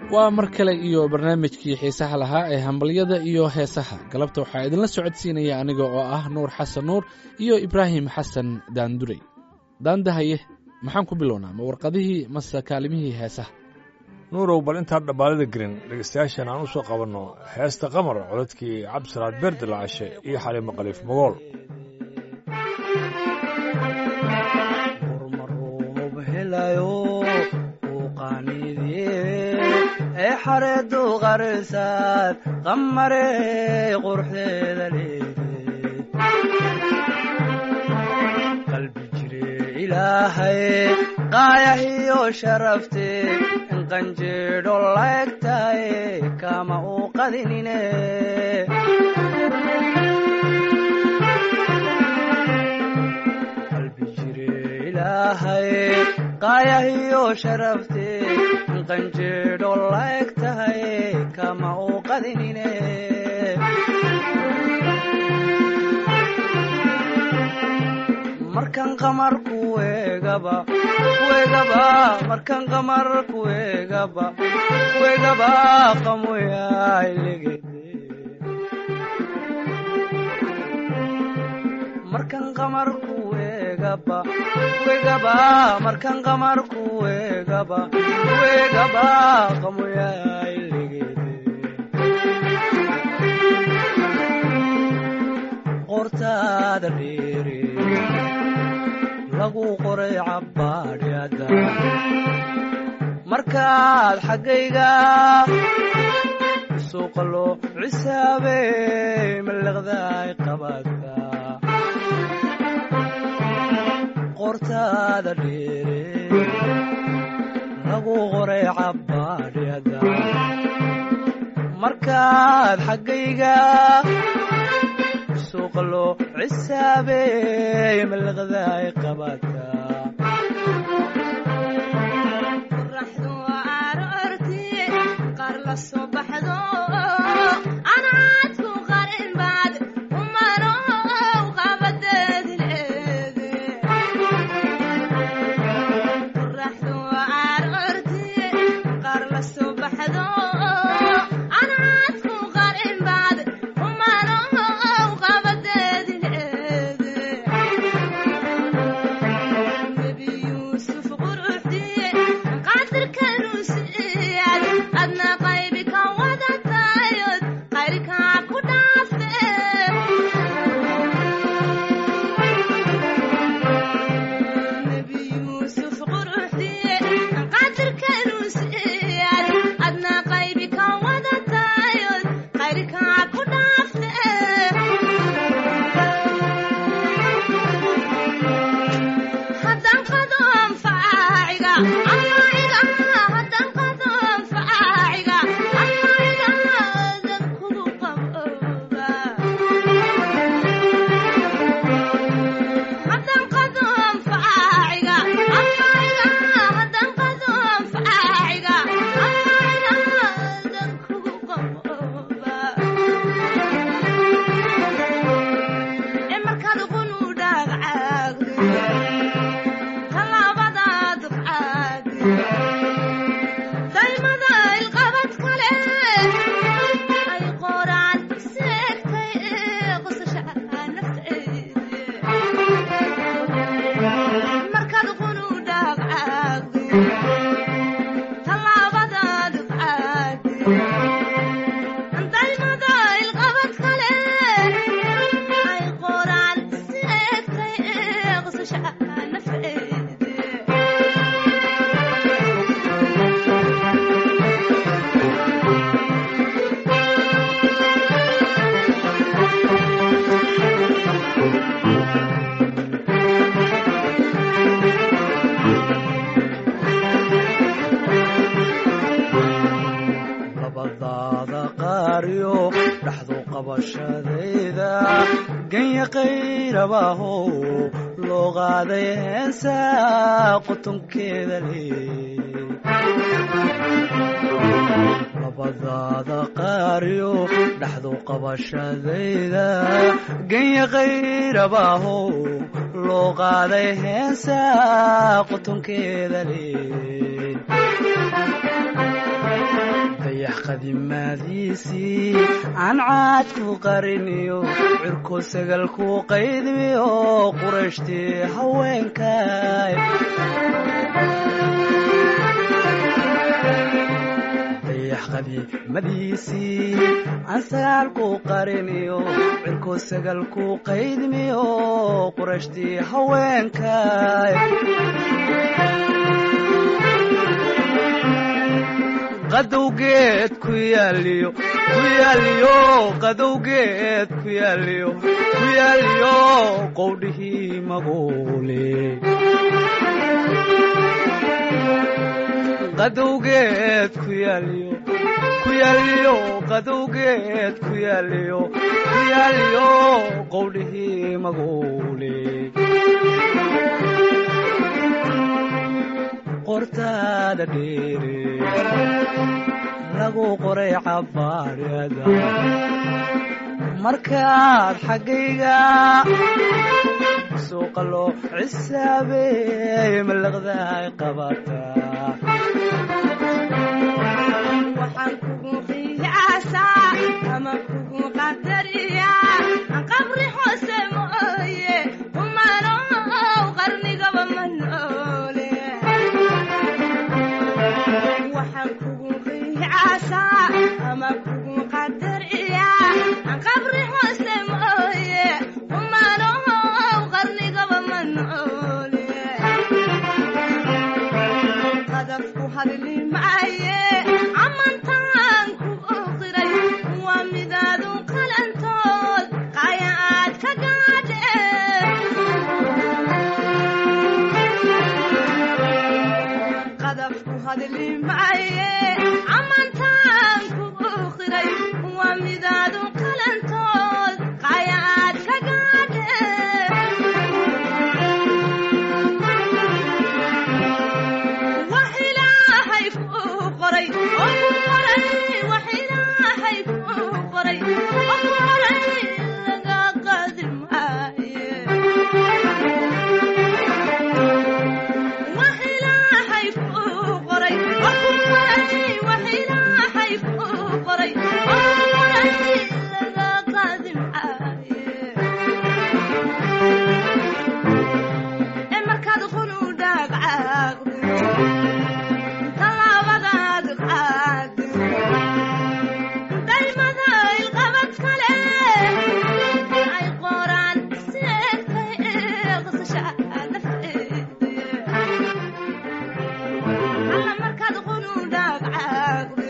waa mar kale iyo barnaamijkii xiisaha lahaa ee hambalyada iyo heesaha galabta waxaa idinla socodsiinaya aniga oo ah nuur xasan nuur iyo ibraahim xasan daandurey. daandahaye maxaan ku bilownaa ma warqadihii mase kaalimihii heesaha? nuurow bal intaan dhabbaalada gelin dhegaystayaashan aan u soo qabanno heesta qamar codadkii cabdisalaad beerde lacashe iyo xaliimo khaliif magool. xareedu qarsaad qamare qurxeeda leedahay qalbi jire ilaahay qaayahiyo sharafte in qanjeedho laegtahay kama u qadinine qalbi jire ilaahay qaayahiyo sharafte qanjeedho laegtahay kama u qadinine markan qamar kuegaba markan qamar kuegaba qamoyailegede markan qamar kuegaba markan qamar kuegaba qamoyailegede qortaada dheere lagu qoray cabbaadhyada markaad xaggayga suuqa loo cisaabey maliqdaay qabadka qortaada dheere lagu qoray cabbaadhyada markaad xaggayga suuqa loo cisaabey maliqdaay qabadka qoraxdu aroorti qaar la soo baxdo anaad ku qarin baad umano qabadeed leede qoraxdu aroorti qaar la soo baxdo anaad ku qarin baad umano qabadeed leede nebi yuusuf quruxdi qadirka nusiyaad adna qaybi ka wadatayod qayrka ku dhaafte nebi yuusuf quruxdi qadirka nusiyaad adna qaybi ka wadatayod qayrka ku dhaafte haddaan qado anfaaciga haddaan qado anfaaciga dad kugu qabooba haddaan qado anfaaciga haddaan qado anfaaciga dad kugu qabooba ee markaad qunu dhaagcaagdo talaabadaad qaadi daymada ilqabad kale ay qoraan seegtay qosasha nafteede markaad qunu dhaagcaagdo talaabadaad qaadi daymada ilqabad kale ay qoraan seegtay qosasha nafteede labadaada qaaryo dhaxdu qabashadayda ganya qayrabahow loo qaaday heesa qutunkeeda leey labadaada qaaryo dhaxdu qabashadayda ganya qayrabahow loo qaaday heesa qutunkeeda leey qadimaadiisii aan caad ku qariniyo cirko sagal ku qaydmiyo qurashtii haweenkay dayax qadiimadiisii aan sagaal ku qariniyo cirko sagal ku qaydmiyo qurashtii haweenkay qadowgeed ku yaaliyo qadowgeed ku yaaliyo qowdhihii maguule qadowgeed ku yaaliyo qadowgeed ku yaaliyo qowdhihii maguule qortaada dheere lagu qoray cabaarada markaad xaggayga suuqa loo cisaabeey malaqdaay qabataa waxaan kugu qiyaasaa ama kugu qadariyaa qabri hoose mooye kumanow qarnigaba ma noole waxaan kugu qiyaasaa ama kugu qadariyaa qabri hoose mooye kumanow qarnigaba ma noole qadafku hadli maaye amantaan ku qiray waa midaadu qalantood qaya aad ka gaadhe qadafku hadli maaye amantaan ku qiray waa midaadu qalantood qaya aad ka gaadhe wax ilaahay ku qoray oo ku qoray wax ilaahay ku qoray oo ku qoray laga qaadi maaye wax ilaahay ku qoray oo ku qoray wax ilaahay ku qoray oo ku qoray laga qaadi maaye markaad qunu dhaqaaqdo talaabadaad qaado daymada ilqabad kale ay qoraan seegtay qasasha nafteeda alla markaad qunu dhaqaaqdo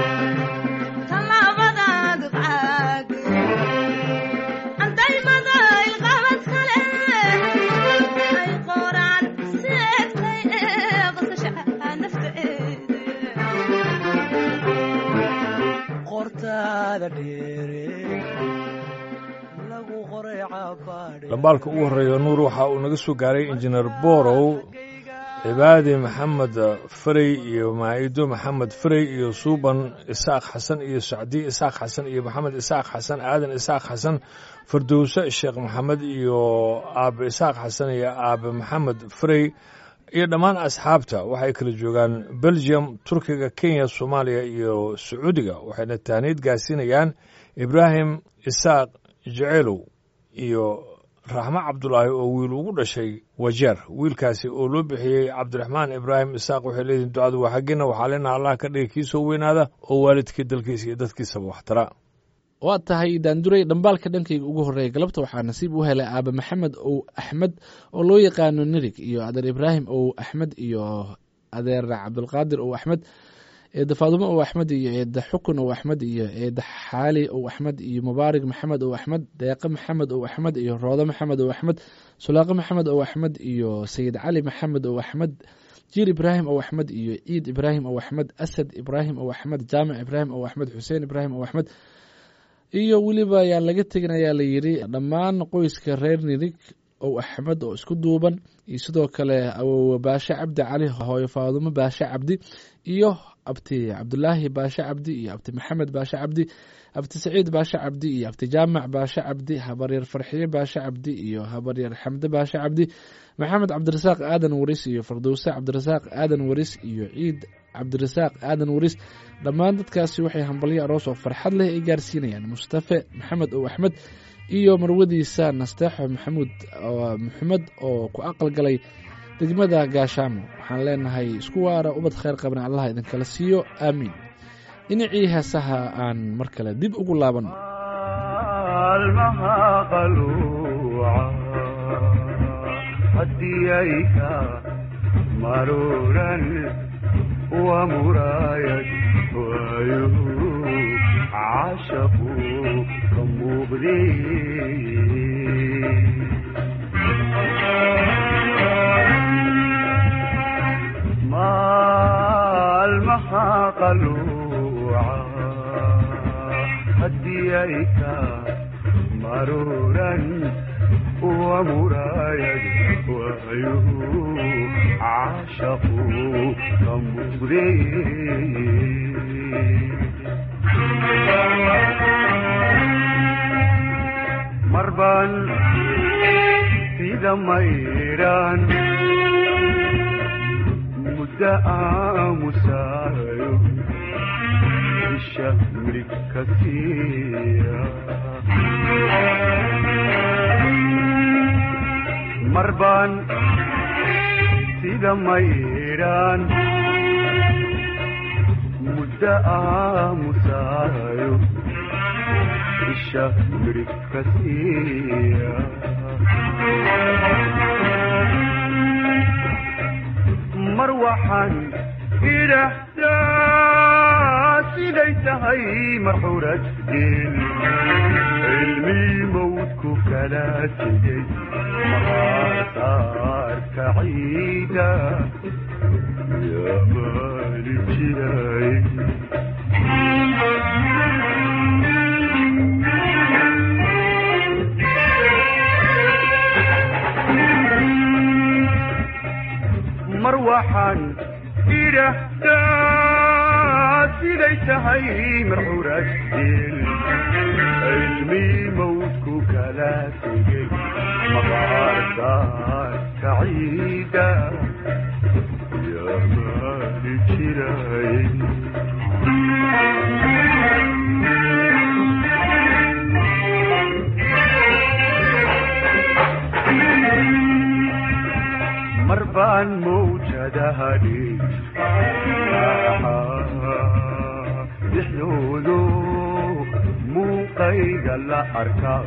talaabadaad qaado daymada ilqabad kale ay qoraan seegtay qasasha nafteeda qortaada dheere lagu qoray cabaadhe dhambaalka ugu horreeya nuur waxa uu naga soo gaaray injineer boorow cibaadi maxamed farey iyo maa'ido maxamed farey iyo suuban isaaq xasan iyo sacdi isaaq xasan iyo maxamed isaaq xasan aadan isaaq xasan fardowse sheekh maxamed iyo aabe isaaq xasan iyo aabe maxamed farey iyo dhammaan asxaabta waxay kala joogaan belgium turkiga kenya soomaaliya iyo sacuudiga waxayna taaniid gaarsiinayaan ibraahim isaaq jeceelow iyo raxmo cabdulaahi oo wiil ugu dhashay wajeer wiilkaasi oo loo bixiyey cabdiraxmaan ibraahim isaaq waxay leedihin ducadu waa xaggiina waxaa leenaha allah ka dhigi kii soo weynaada oo waalidkii dalkiisa iyo dadkiisaba waxtara waa tahay daanduray dhambaalka dhankayga ugu horreeya galabta waxaa nasiib u helay aabe maxamed ow axmed oo loo yaqaano nirig iyo adeer ibraahim ow axmed iyo adeer cabdulqaadir ow axmed eedda faadumo ow axmed iyo eedda xukun ow axmed iyo eedda xaali ow axmed iyo mubaarig maxamed ow axmed deeqe maxamed ow axmed iyo roodo maxamed ow axmed sulaaqe maxamed ow axmed iyo sayid cali maxamed ow axmed jiir ibraahim ow axmed iyo ciid ibraahim ow axmed asad ibraahim ow axmed jaamic ibraahim ow axmed xuseen ibraahim ow axmed iyo weliba ayaan laga tegin ayaa la yidhi dhammaan qoyska reer nirig ow axmed oo isku duuban iyo sidoo kale awowe baashe cabdi cali hooyo faadumo baashe cabdi iyo abti cabdulaahi baashe cabdi iyo abti maxamed baashe cabdi abti saciid baashe cabdi iyo abti jaamac baashe cabdi habaryar farxiye baashe cabdi iyo habaryar xamde baashe cabdi maxamed cabdirasaaq aadan waris iyo fardowse cabdirasaaq aadan waris iyo ciid cabdirasaaq aadan waris. dhammaan dadkaasi waxay hambalyo aroos oo farxad leh ay gaarsiinayaan mustafe maxamed ow axmed iyo marwadiisa nasteexo maxamed oo ku aqalgalay degmada gaashaamo. waxaan leenahay isku waara ubad khayr qabna allah idinkala siiyo aamiin. dhinacii heesaha aan mar kale dib ugu laabanno. maalmaha qaluuca hadiyayka maruuran wa muraayad waayuhu caashaqu ka muuqdee maalmaha qaluuca hadiyayka maruuran wa muraayad waayuhu caashaqu ka muuqdee marban sida mayraan muddo aamusaayo isha mirig ka siiya marban sida mayraan muddo aamusaayo isha mirig ka siiya mar waxaan idhaahdaa siday tahay marxurad geel cilmii mawdku kala tegey maqaarsaarka ciida yaa maali jiray mar waxaan idhaahdaa siday tahay marxurad geel cilmii mawdku kala tegey maqaarsaarka ciida yaa maali jiray mar baan mawjadaha dhexdoodo muuqayga la arkaa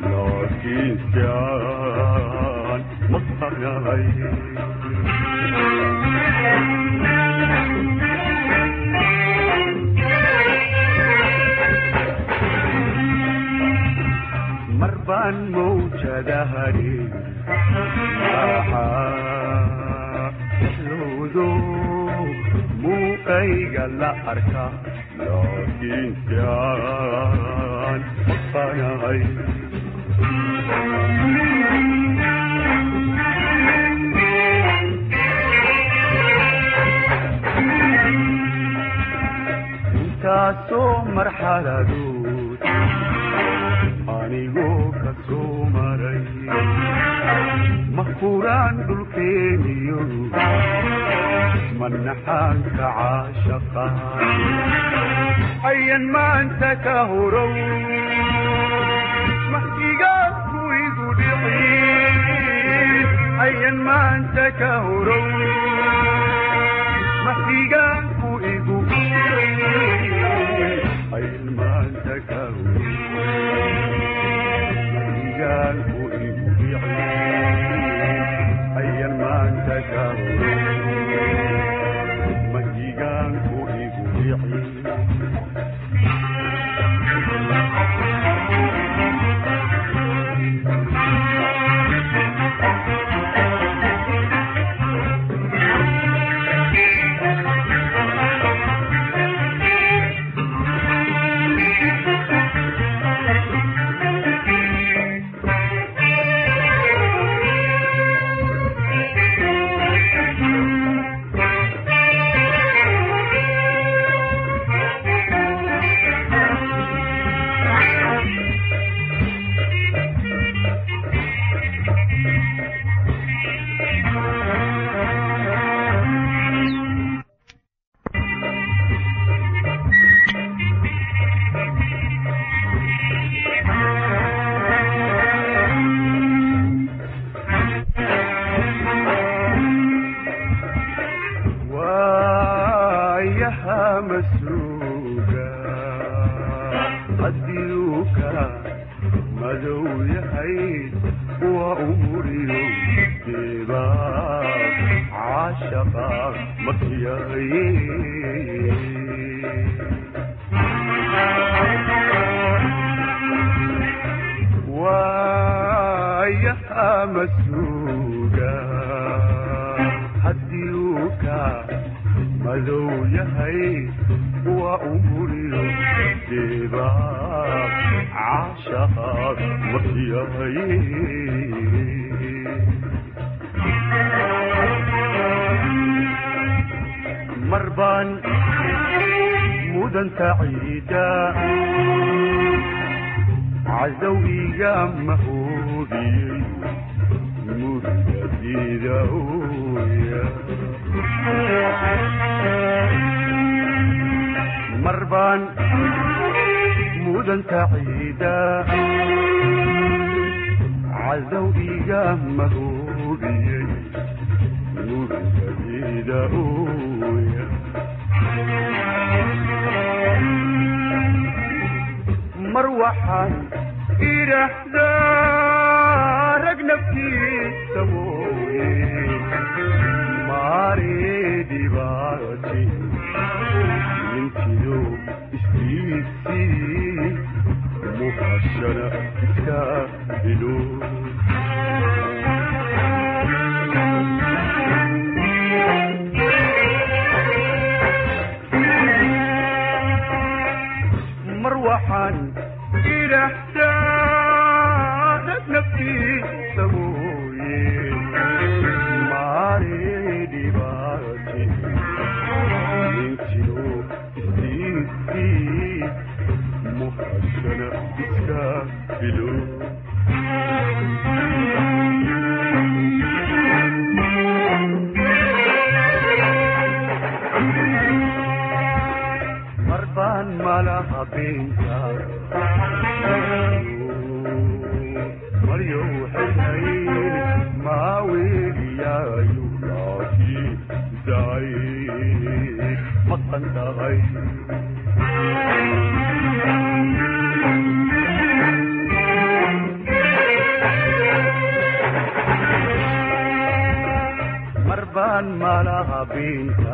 laakiinsan ma qarnay mar baan mawjadaha dhexdoodo muuqayga la arkaa laakiinsan ma qarnay intaasoo marxaladood anigoo ka soo maray ma huraan dhulkeeniyo manaxaanka caashaqa ayan maanta ka horow mahdigaanku igu dhicin ayan maanta ka horow mahdigaanku igu ayan maanta ka horow mahdigaanku igu dhicin ayan maanta ka horow mahdigaanku igu dhicin waayaha masuuga hadiuka madow yahay waa umuriyo deeba caashaqa markiyaye waayaha masuuga hadiuka madow yahay waa umuriyo deeba caashaqa markiyaye marbaan mudanta ciida cadowiga mahoodiyey murgadida ooya marbaan mudanta ciida cadowiga mahoodiyey murgadida ooya mar waxaan idhaahdaa rag naftiisa mooye maare dhibaati ninkiyo istiisii muhashana iska helo mar waxaan idhaahdaa naftiisa mooye maare dhibaati ninkiyo istiisii muhashana iska helo marbaan malaha beenta maryo xilhay maaweeliyaayu laakiin daay maqan tahay marbaan malaha beenta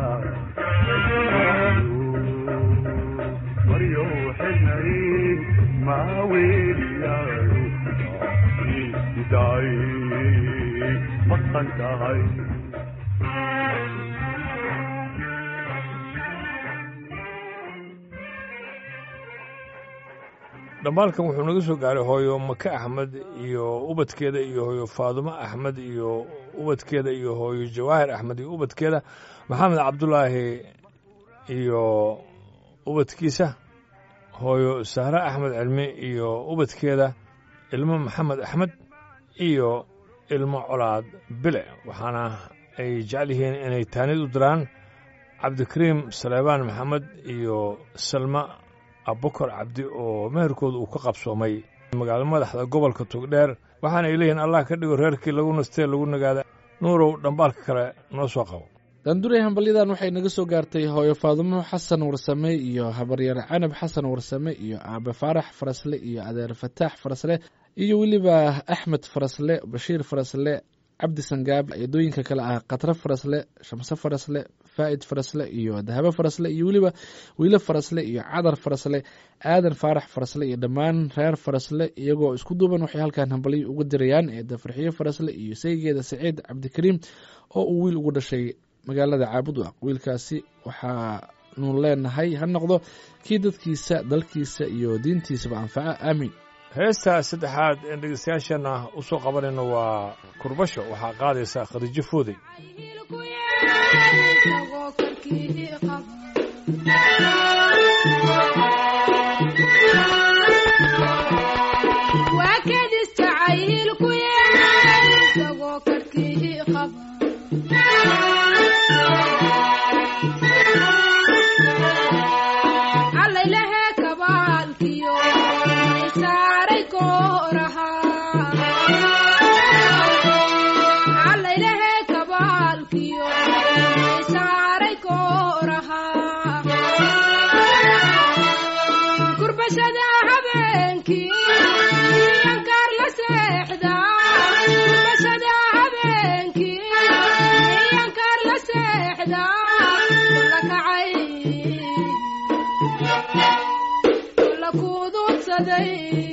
maryo xilhay maaweeliyaayu daay maqan tahay dhambaalkan wuxuu naga soo gaaray hooyo maka axmed iyo ubadkeeda iyo hooyo faadumo axmed iyo ubadkeeda iyo hooyo jawaahir axmed iyo ubadkeeda maxamed cabdulaahi iyo ubadkiisa hooyo sahre axmed cilmi iyo ubadkeeda ilmo maxamed axmed iyo ilmo colaad bile waxaana ay jecel yihiin inay taanid u diraan cabdikariim saleebaan maxamed iyo salma abukar cabdi oo meherkooda uu ka qabsoomay magaalo madaxda gobolka togdheer waxaana ay leeyihiin allah ka dhigo reerkii lagu nastee lagu nagaada nuurow dhambaalka kale noo soo qabo daanduray hambalyadan waxay naga soo gaartay hooyo faadumo xasan warsame iyo habaryar canab xasan warsame iyo aabe faarax farasle iyo adeer fataax farasle iyo weliba axmed farasle bashiir farasle cabdi sangaab eedooyinka kale ah khatre farasle shamse farasle faa'id farasle iyo dahabo farasle iyo weliba wiilo farasle iyo cadar farasle aadan faarax farasle iyo dhammaan reer farasle iyagoo isku duuban waxay halkan hambalyo uga dirayaan eeda farxiyo farasle iyo saygeeda saciid cabdikariim oo uu wiil ugu dhashay magaalada caabudwaq wiilkaasi waxaanu leenahay ha noqdo kii dadkiisa dalkiisa iyo diintiisaba anfaca aamiin heesta saddexaad een dhegeystayaasheenna u soo qabanayno waa kurbasho waxaa qaadaysaa khadiijo fooday Saaray kooraha duudsaday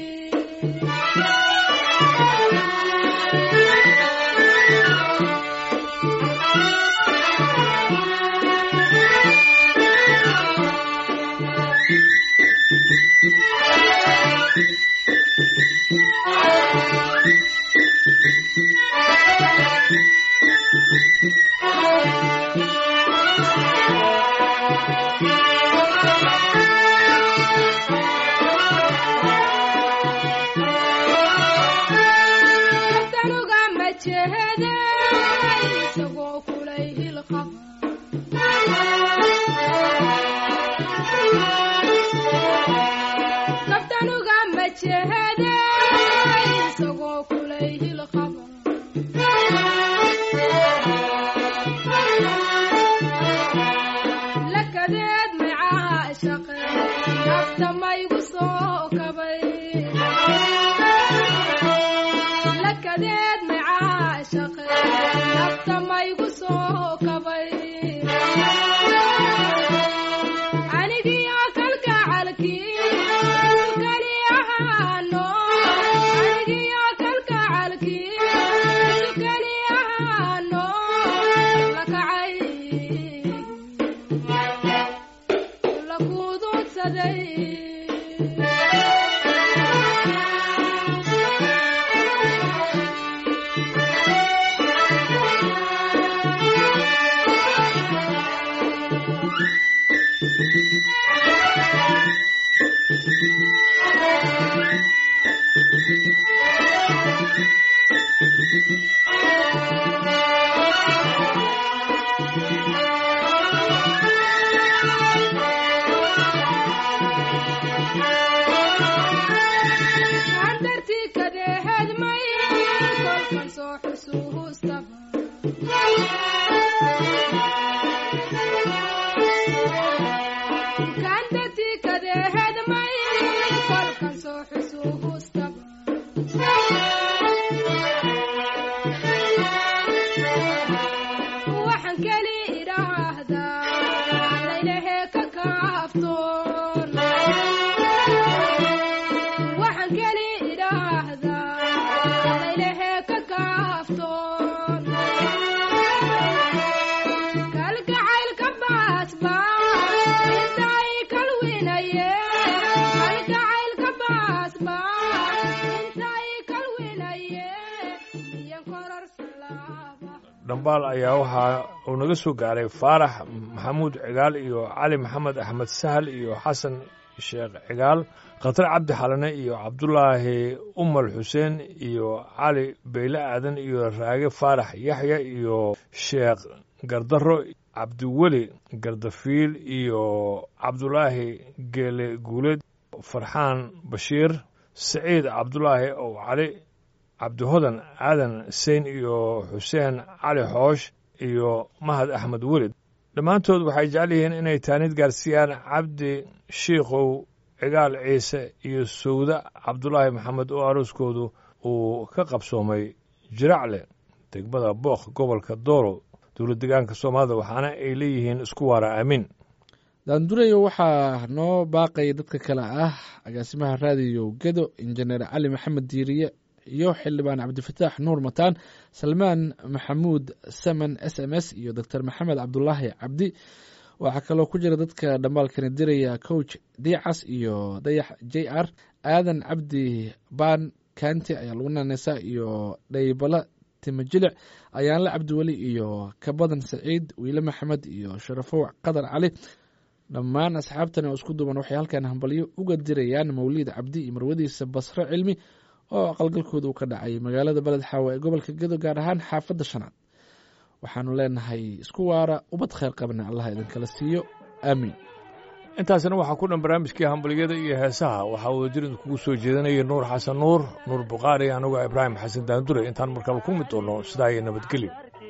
dhambaal ayaa waxa uu naga soo gaaray faarax maxamuud cigaal iyo cali maxamed axmed sahal iyo xasan sheekh cigaal khatar cabdi xalane iyo cabdulaahi umal xuseen iyo cali beyle aadan iyo raage faarax yaxya iyo sheekh gardaro cabdiweli gardafiil iyo cabdulaahi geele guuleed farxaan bashiir saciid cabdulaahi ow cali cabdihodan aadan seyn iyo xuseen cali xoosh iyo mahad axmed welid dhammaantood waxay jecel yihiin inay taanid gaarsiiyaan cabdi shiikhow cigaal ciise iyo sawda cabdulaahi maxamed oo arooskoodu uu ka qabsoomay jiracle degmada bookh gobolka doorow dowlad deegaanka soomaalida waxaana ay leeyihiin isku waara aamin daandurayo waxaa noo baaqaya dadka kale ah agaasimaha raadiyo gedo injineer cali maxamed diiriye iyo xildhibaan cabdifataax nuur mataan salmaan maxamuud saman s m s iyo doctor maxamed cabdulaahi cabdi waxaa kaloo ku jira dadka dhambaalkani diraya coach diicas iyo dayax j r aadan cabdi baan kanti ayaa lagu naaneysaa iyo dhaybala timajilic ayaanle cabdiweli iyo kabadan saciid wiile maxamed iyo sharafow qadar cali dhammaan asxaabtan oo isku duuban waxay halkan hambalyo uga dirayaan mawliid cabdi iyo marwadiisa basre cilmi oo aqalgalkooda uu ka dhacay magaalada beled xaawa ee gobolka gedo gaar ahaan xaafadda shanaad waxaanu leenahay isku waara ubad khayr qabna allah idinkala siiyo aamiin intaasna waxaa ku dhan barnaamijkii hambaliyada iyo heesaha waxaa wadajirida kugu soo jeedanaya nuur xasan nuur bukhaari anigoo ibraahim xasan daandure intaan markale ku mid doono sidaa iyo nabadgelyo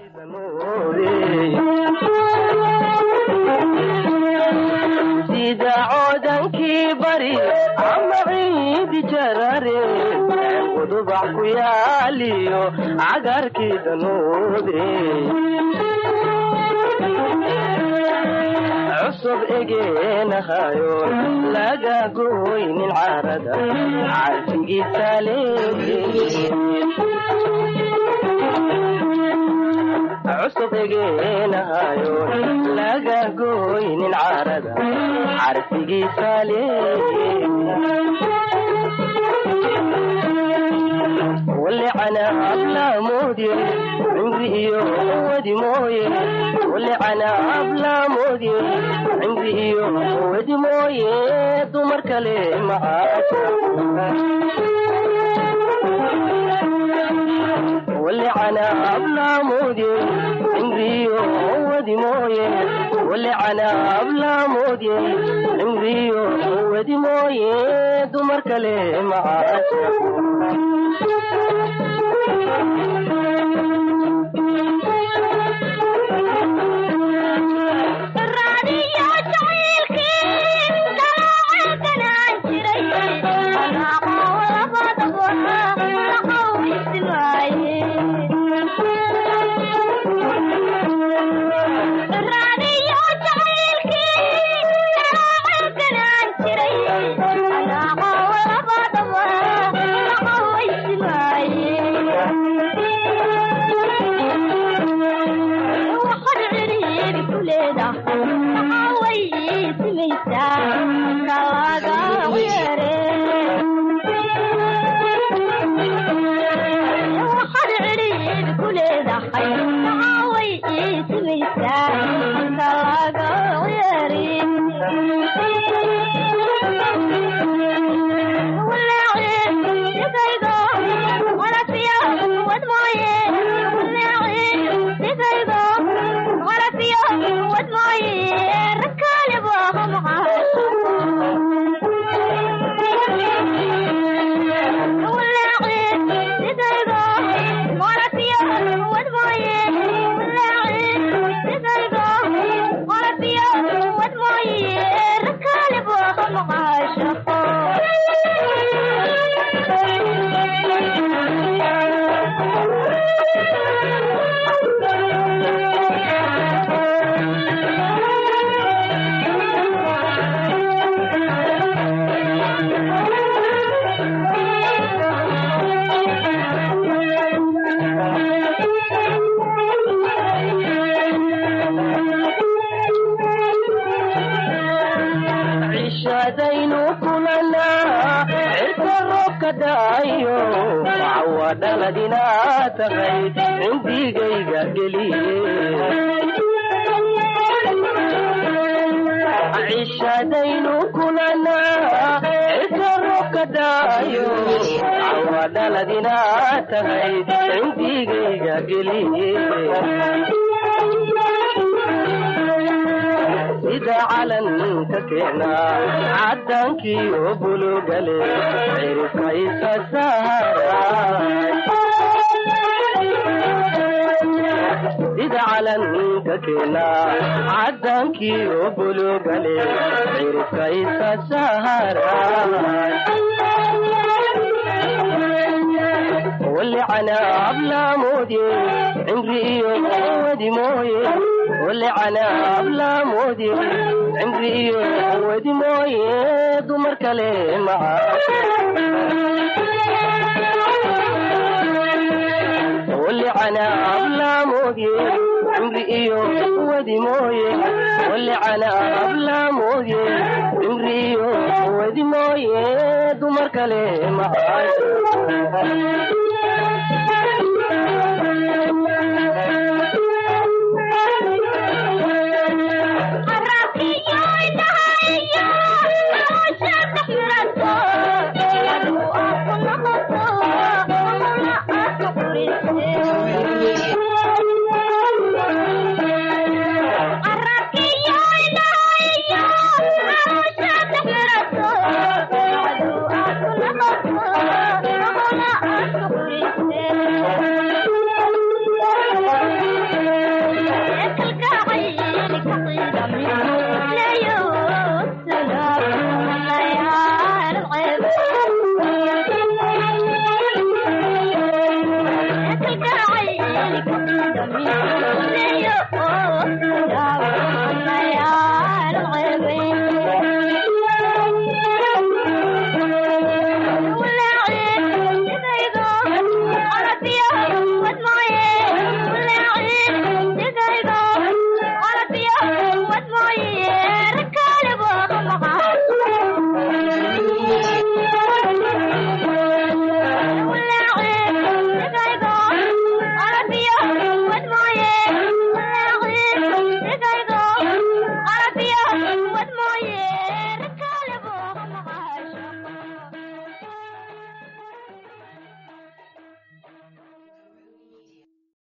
sida coodankii bari ama ciidi jarare qudubax ku yaaliyo cagarkii danuude cusub egeenahayo laga gooynin carada carfigiisa leeyahay cusub egeenahayo laga gooynin carada carfigiisa leeyahay ولعنا أبلا مودي عندي ودي مويه ولعنا أبلا مودي عندي ودي مويه دمر كلام عاشق ولعنا أبلا مودي عندي ودي مويه ولعنا أبلا مودي عندي ودي مويه دمر كلام عاشق ولعنا أبلا مودي عمري ودي مويه ولعنا أبلا مودي عمري ودي مويه دمر كلام ولعنا أبلا مودي عمري ودي مويه ولعنا أبلا مودي عمري ودي مويه دمر كلام